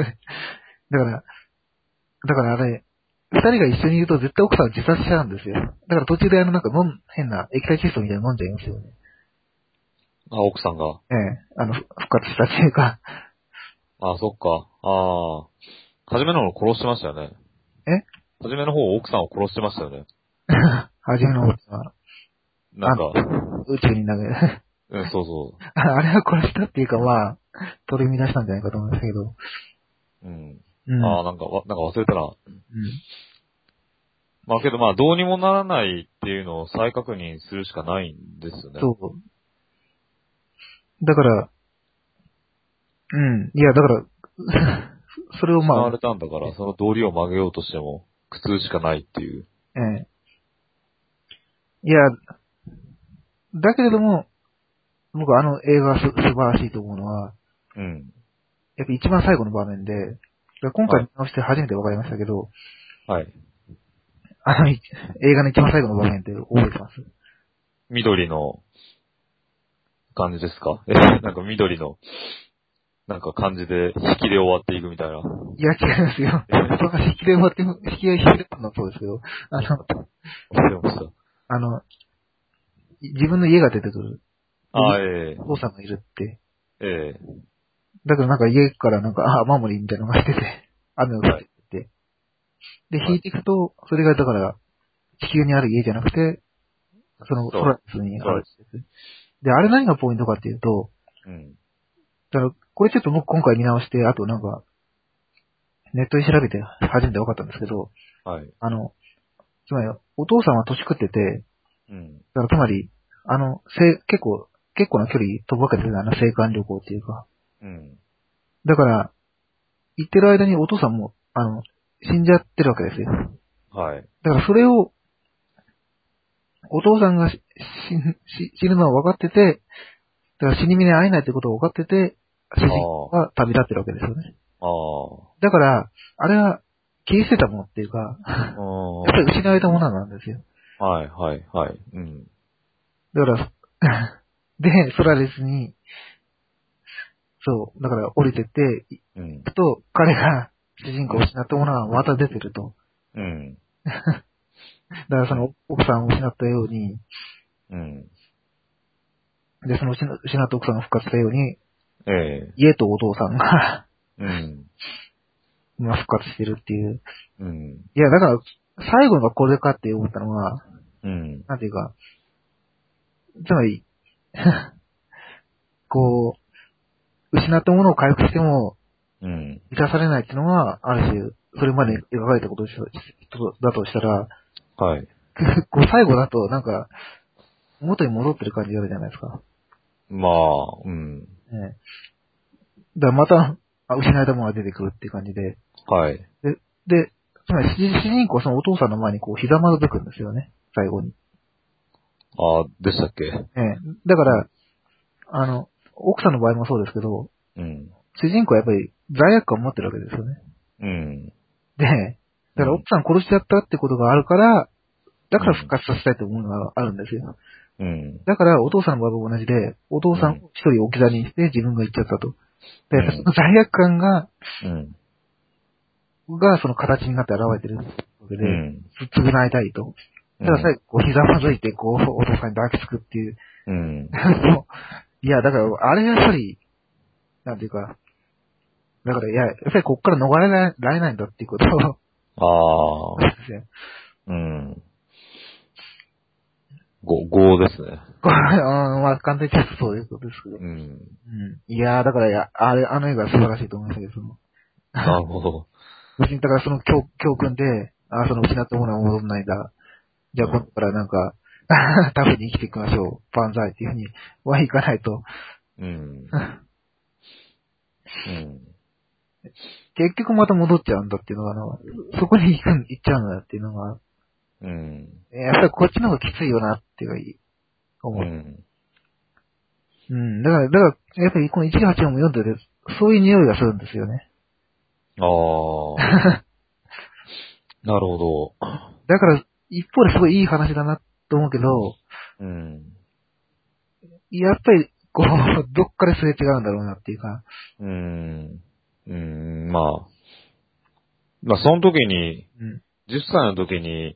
だからあれ、二人が一緒にいると絶対奥さんは自殺しちゃうんですよ。だから途中でなんか変な液体窒素みたいなの飲んじゃいますよね。 あ、奥さんが。 復活したっていうか、 あ、そっか。ああ。初めの方殺してましたよね。 え初めの方奥さんを殺してましたよね。 初めの方は、 なんか、 宇宙に投げる。 うん、そうそあれは殺したっていうか、まあ、取り乱したんじゃないかと思いますけど。 う。うん。 うん。 ああ、なんか忘れたな。 うん。 まあけどまあどうにもならないっていうのを再確認するしかないんですよね。 そう。だから、うん。いや、だから、それをまあ、 失われたんだから、その道理を曲げようとしても苦痛しかないっていう。 ええ。いや、だけれども、僕あの映画が素晴らしいと思うのは、 うん。 やっぱ一番最後の場面で、今回はい。 見直して初めて分かりましたけど、 はい。 映画の一番最後の場面って覚えてます？ 緑の感じですか？なんか緑の、なんか感じで引きで終わっていくみたいな。 いや、違いますよ。そんな引きで終わって、引きで終わるのはそうですけど、 忘れました。 あの、自分の家が出てくる。でああ、えお父さんがいるって。 え、えだからなんか家からなんか、守りみたいなのがしてて、雨を降ってて。で、 はい。 引いていくと、それがだから、地球にある家じゃなくて、そのそう。 空にあそうです。 るんです。で、あれ何がポイントかっていうと、 うん。 だからこれちょっと僕今回見直して、あとなんか、ネットで調べて初めて分かったんですけど、 はい。 つまり、お父さんは年食ってて、 うん。 だからつまり、結構な距離飛ぶわけですよね、青函旅行っていうか。 うん。 だから、行ってる間にお父さんも、死んじゃってるわけですよ。 はい。 だからそれを、お父さんが死ぬのは分かってて、だから死に目に会えないってことを分かってて、主人公が旅立ってるわけですよね。 ああ。 だから、あれは、切り捨てたものっていうか、やっぱり失われたものなんですよ。 はい、はい、はい。うん。 だから、で、ソラレスに、そう、だから降りてって、 うん。 行くと、彼が主人公を失ったものがまた出てると。 うん。 だからその奥さんを失ったように、 うん。 で、その失った奥さんが復活したように、 ええ。 家とお父さんがうん。 まあ復活してるっていう。 うん。 いや、だから、最後がこれかって思ったのは、 うん。 なんていうか、つまり、こう、失ったものを回復しても、 うん。 満たされないっていうのは、ある種、それまで描かれたことだとしたら、 はい。 こう最後だと、なんか、元に戻ってる感じがあるじゃないですか。 まあ、うん。 ね。だからまた、失われたものが出てくるっていう感じで。 はい。 で、つまり主人公はそのお父さんの前にこう、ひざまずくんですよね。最後に。 ああ、でしたっけ？ だから、奥さんの場合もそうですけど、 うん。 主人公はやっぱり罪悪感を持ってるわけですよね。 うん。 で、 うん。 だから奥さん殺しちゃったってことがあるから、だから復活させたいと思うのがあるんですよ。 うん。 だからお父さんの場合も同じで、お父さんを一人置き去りにして自分が行っちゃったと。で、その罪悪感が、 うん。 その形になって現れてるわけで、 うん。 償いたいと。だから最後、こう、ひざまずいて、こう、お父さんに抱きつくっていう。 うん。 いや、だから、あれはやっぱり、なんていうか、だから、いや、やっぱりこっから逃れられないんだっていうことを、 ああ。うん。5ですね。 これ、まあ、簡単に言っちゃうとそういうことですけど。 うん。 いやー、だから、いや、あの映画は素晴らしいと思いましたけど、 なるほど。 別に、だからその教訓で、その失ったものは戻らないんだ。じゃあ今度からなんか、タフに生きていきましょう。万歳っていうふうにはいかないと。 うん。うん。 結局また戻っちゃうんだっていうのが、そこに行っちゃうんだっていうのが、 うん。 やっぱりこっちの方がきついよなっていう思う。 うん。 だから、やっぱりこの184も読んでて、そういう匂いがするんですよね。 ああ。なるほど。 だから、一方ですごいいい話だなと思うけど、 うん。 やっぱり、こう、どっかですれ違うんだろうなっていうか。 うん。うん。まあ、その時に、 うん。 10歳の時に、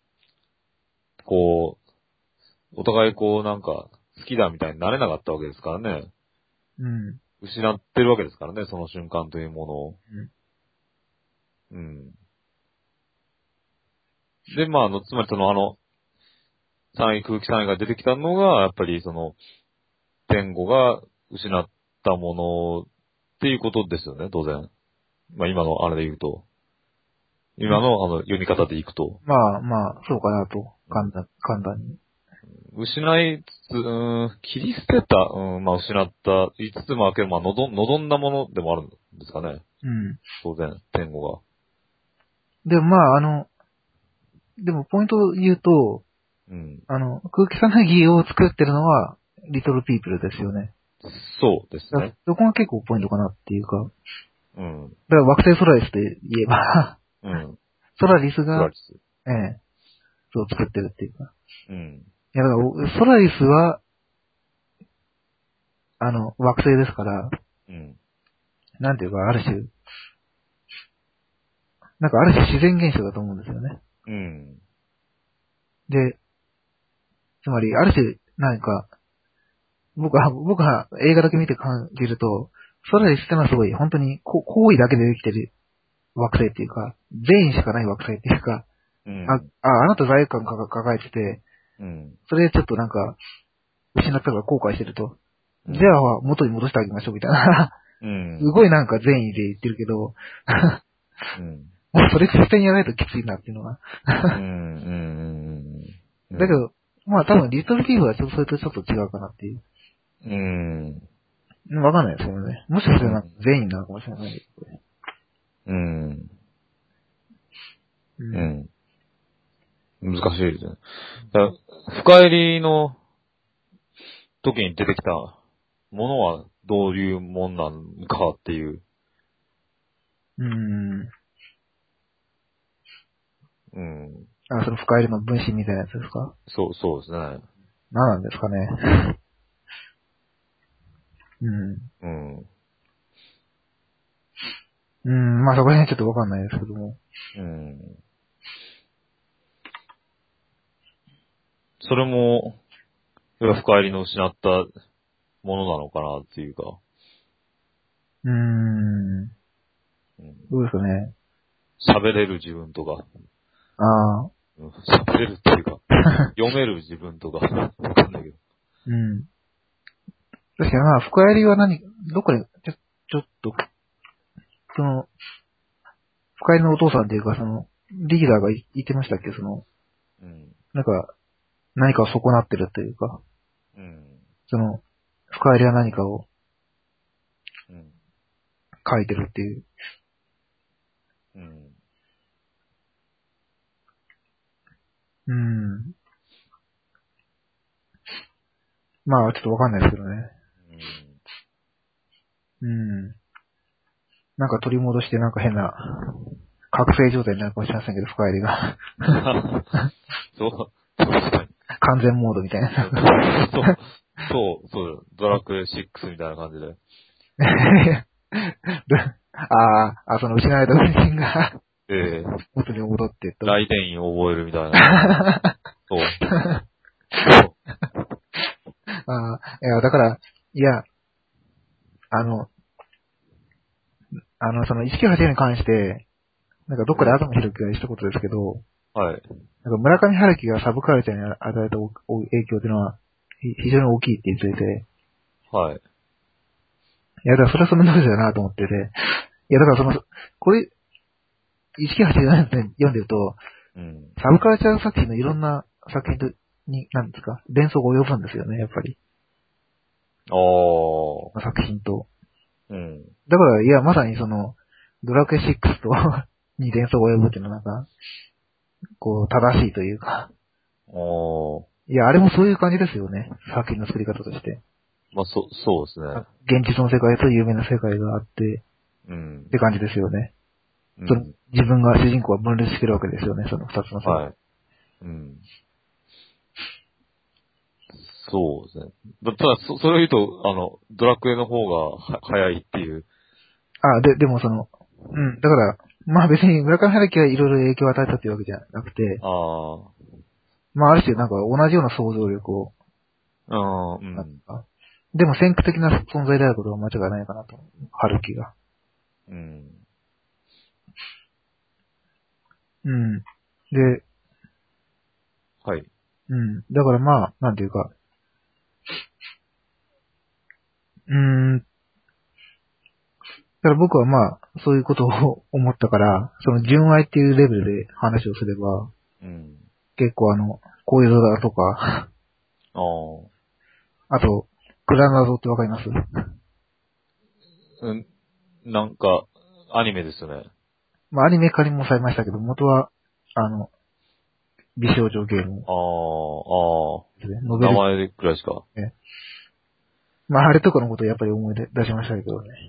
こう、お互いこうなんか、好きだみたいになれなかったわけですからね。 うん。 失ってるわけですからね、その瞬間というものを。うん。で、まあ、つまり空気3位が出てきたのが、やっぱり天吾が失ったものっていうことですよね、当然。まあ、今のあれで言うと。今の読み方でいくと。 まあ、そうかなと、簡単に。 失いつつ、切り捨てた、まあ失った、言いつつもけど、まあ望んだものでもあるんですかね。 うん。 当然、天吾が。 でもまあ、でもポイントを言うと、 うん。 空気さなぎを作ってるのは、リトルピープルですよね。 そうですだからね。 そこが結構ポイントかなっていうか。 うん。 だから惑星ソラリスと言えば、 うん。 ソラリスが、 ソラリス。 ええ、そう作ってるっていうか。 うん。 いや、だからソラリスは、惑星ですから、 うん。 なんていうか、ある種、なんかある種自然現象だと思うんですよね。 うん。 で、つまり、ある種、なんか、僕は映画だけ見て感じると、ソラリスってのはすごい、本当に行為だけでできてる惑星っていうか、善意しかない惑星っていうか、 うん。 あなた罪悪感抱えてて、 うん。 それでちょっとなんか、失ったから後悔してると。 うんじゃあ、元に戻してあげましょうみたいな。 うん。 すごいなんか善意で言ってるけど、 うん。 もうそれ実際にやらないときついなっていうのが。 うん。うん。 だけど、まあ多分リトルキーブはちょっとそれとちょっと違うかなっていう。 うん。 わかんないですよね。もしかしたらなんか善意なのかもしれないけど。 うん。 うん。 うん。難しいですね。だから深入りの時に出てきたものはどういうもんなんかっていう。 うん。 うん。 その深入りの分身みたいなやつですか？ そうですね。 何なんですかね。うん。 うん。 まあそこら辺はちょっとわかんないですけども。 うん。それも、深入りの失ったものなのかなっていうか。 うん。 うん。 どうですかね。 喋れる自分とか。 ああ。 喋れるっていうか、読める自分とか。わかんないけど。 うん。確かにまあ、深入りはどこで、ちょっと、深入りのお父さんっていうか、リーダーが言ってましたっけうん。 なんか、何かを損なってるというか、 うん。 深入りは何かをうん。 書いてるっていう。 うん。 うん。まあ、ちょっとわかんないですけどね。うん。なんか取り戻してなんか変な、覚醒状態になるかもしれませんけど、深入りが。 そう、確かに。 完全モードみたいな。 そう、ドラクエ6みたいな感じで。 その失われた分身がええ元に戻ってと。 ライデンインを覚えるみたいな。そう。そういや、だから、いや、その1984に関して、なんかどっかで東博樹がしたことですけど、 はい。 なんか村上春樹がサブカルチャーに与えた影響っていうのは、非常に大きいって言ってて、 はい。 いや、だからそれはその通りだなと思ってて、いや、だからこれ、1984年読んでると、 うん。 サブカルチャー作品のいろんな作品に、なんですか、連想が及ぶんですよね、やっぱり。作品と。 うん。 だから、いや、まさにドラクエ6とに連想が及ぶっていうのはなんか、こう、正しいというか。いや、あれもそういう感じですよね。作品の作り方として。 まあ、そうですね。 現実の世界と有名な世界があって、 うん。 って感じですよね。 うん。 自分が主人公は分裂してるわけですよね、その二つの世界。 はい。うん。そうですね。ただ、それを言うと、ドラクエの方が早いっていう。 でもだから、まあ別に村上春樹がいろいろ影響を与えたっていうわけじゃなくて、まあある種なんか同じような想像力を、 うん。 でも先駆的な存在であることは間違いないかなと。春樹が。 うん。 うん。で、 はい。 うん。だからまあ、なんていうか、だから僕はまあ、そういうことを思ったから、その純愛っていうレベルで話をすれば、 うん。 結構恋空とか、あと、クラナゾってわかります？ うん。なんか、アニメですよね。 まあ、アニメ化にもされましたけど、元は、美少女ゲームですね。ノベル。 名前くらいしか。 ね。まあ、あれとかのことをやっぱり思い出しましたけどね。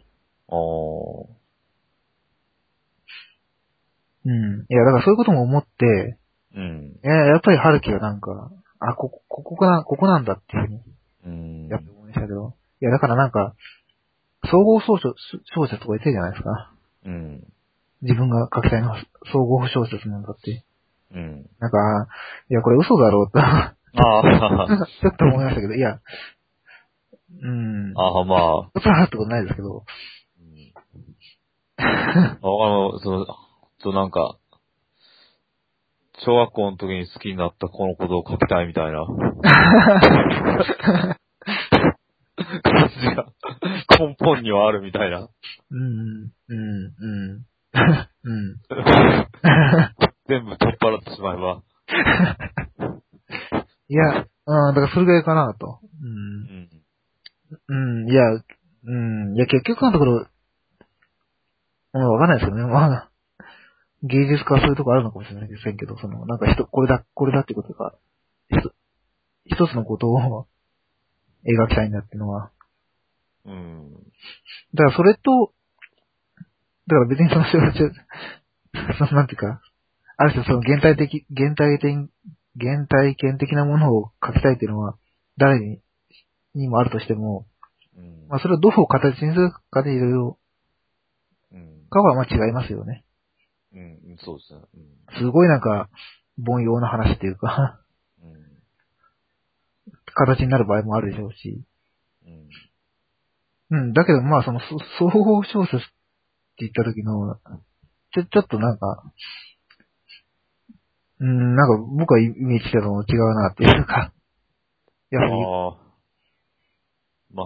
うん。いや、だからそういうことも思って、 うん。 やっぱり春樹はなんか、ここなんだっていうふうに、 うん。 やっぱり思いましたけど。いや、だからなんか、総合小説とか言ってるじゃないですか。 うん。 自分が書きたいのは総合小説なんだって。 うん。 なんか、いや、これ嘘だろうとちょっと思いましたけど、いや、 まあ。 嘘だってことないですけど。 なんか、小学校の時に好きになったこのことを書きたいみたいな感じが根本にはあるみたいな。全部取っ払ってしまえば。 いや、だからそれぐらいかなと。いや、結局のところ、わかんないですよね。まあ、芸術家はそういうとこあるのかもしれないですけど、なんかこれだっていうことが、一つのことを描きたいんだっていうのは。だからそれと、だから別になんていうか、ある種現体験的なものを書きたいっていうのは、誰にもあるとしても、まあそれをどう形にするかでいろいろ、かはまあ違いますよね。 そうですね。 すごいなんか、凡庸な話っていうか形になる場合もあるでしょうし。だけどまあ総合小説って言った時の、ちょっとなんか、なんか僕はイメージしてたのと違うなっていうか、やはり。 まあ、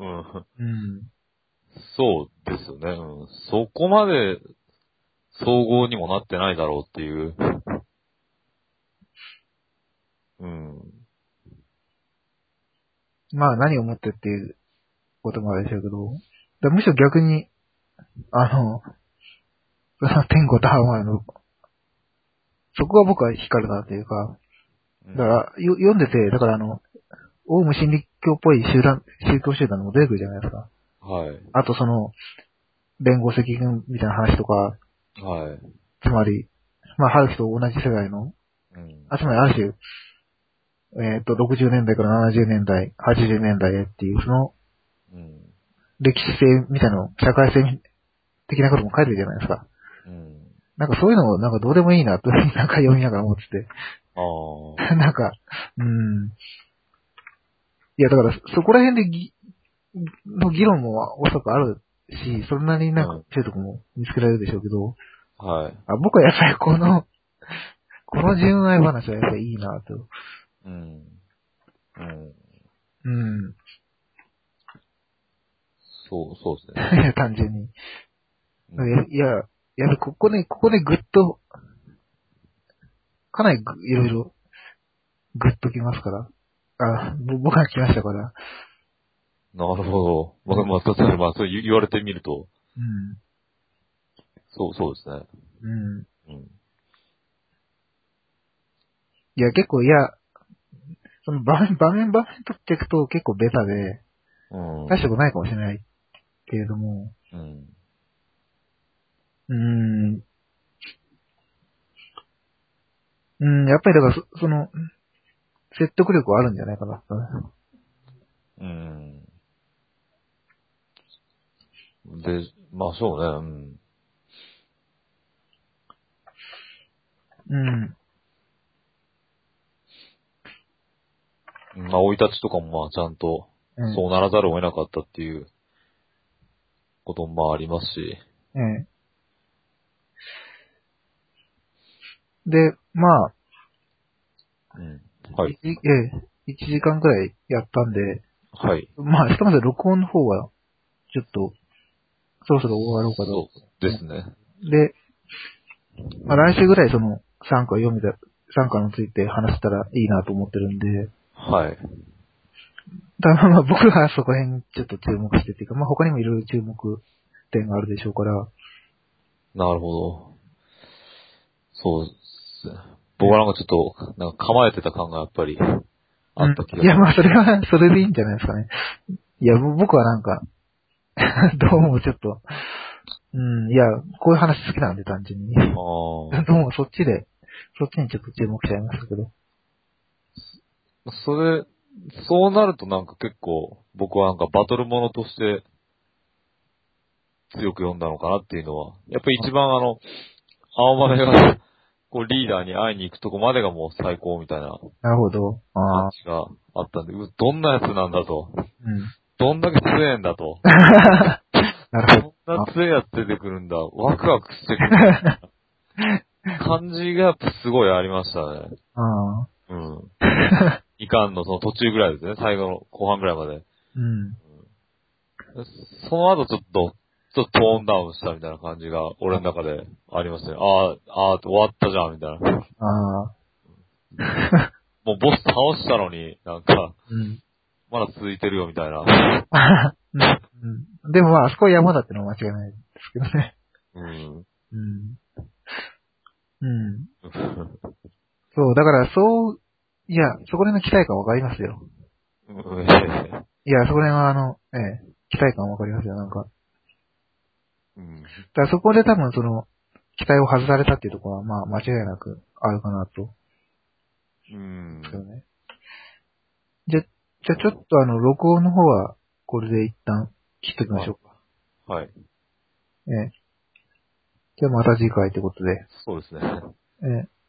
そうですよね。そこまで総合にもなってないだろうっていう。 まあ何をもってっていうこともあるでしょうけど、むしろ逆に、天候とハーマイの、そこが僕は光るなというか、だから、読んでて、だからオウム真理教っぽい宗教集団も出てくるじゃないですか。 はい。 あと連合赤軍みたいな話とか、 はい。 つまり、まあ、春樹と同じ世代の、つまりある種、 60年代から70年代、80年代へっていう、その、 うん。 歴史性みたいなの、社会性的なことも書いてるじゃないですか。 うん。 なんかそういうのもなんかどうでもいいなと、なんか読みながら思ってて。 ああ。 なんか、いやだからそこら辺での議論もおそらくあるし、それなりになんかそういうとこも見つけられるでしょうけど、 はい。 僕はやっぱりこの純愛話はやっぱりいいなと。 うん。うん。 うん。 そうですね。 単純に。 うん。 やっぱここでぐっと、かなりいろいろぐっときますから。僕が来ましたから。 なるほど。確かにそう言われてみると、 うん。 そうですね。 うん。 うん。 いや、結構、その場面取っていくと結構ベタで、 うん。 大したことないかもしれないけれども、 うん。 やっぱりだからその、説得力はあるんじゃないかなと。 うん。で、そうね。 うん。 うん。生い立ちとかもちゃんと、 ええ、 そうならざるを得なかったっていうこともありますし。 ええ。で、まあ、 うん。はい。 1時間くらいやったんで、 はい。 まあ、ひとまず録音の方は、ちょっと、そろそろ終わろうかと。 そうですね。 で、まあ、来週ぐらいその、参加について話したらいいなと思ってるんで、 はい。 まあ僕はそこら辺にちょっと注目してっていうか、まあ他にもいろいろ注目点があるでしょうから、 なるほど。そうですね。僕はなんかちょっと、なんか構えてた感がやっぱりあった気がいや、 します。 まあそれは、それでいいんじゃないですかね。いや、僕はなんか、どうもちょっと、いや、こういう話好きなんで単純に。 あどうもそっちにちょっと注目しちゃいましたけど。 あ。そうなるとなんか結構、僕はなんかバトルものとして強く読んだのかなっていうのは、やっぱり一番青豆が、こうリーダーに会いに行くとこまでがもう最高みたいななるほど。 感じがあったんで、どんなやつなんだと。 うん。 どんだけ強えんだと。 なるほこんなど。 強いやつ出てくるんだ。ワクワクしてくる。感じがやっぱすごいありましたね。 ああ。 うん。いかんのその途中ぐらいですね。最後の後半ぐらいまで。 うん。 その後ちょっとトーンダウンしたみたいな感じが俺の中でありますね。終わったじゃん、みたいな。 ああ。 もうボス倒したのになんか、 うん。 まだ続いてるよ、みたいな。 でもまあ、あそこは山だってのは間違いないですけどね。 うん。 うん。うん。そう、だからいや、そこら辺の期待感わかりますよ。いや、そこら辺は期待感わかりますよ、なんか。 うん。 だからそこで多分その、期待を外されたっていうところは、まあ、間違いなくあるかなと。 うん。 そうね。じゃあちょっと録音の方は、これで一旦切っときましょうか。 はい。 ええ。じゃあまた次回ってことで。 そうですね。 ええ。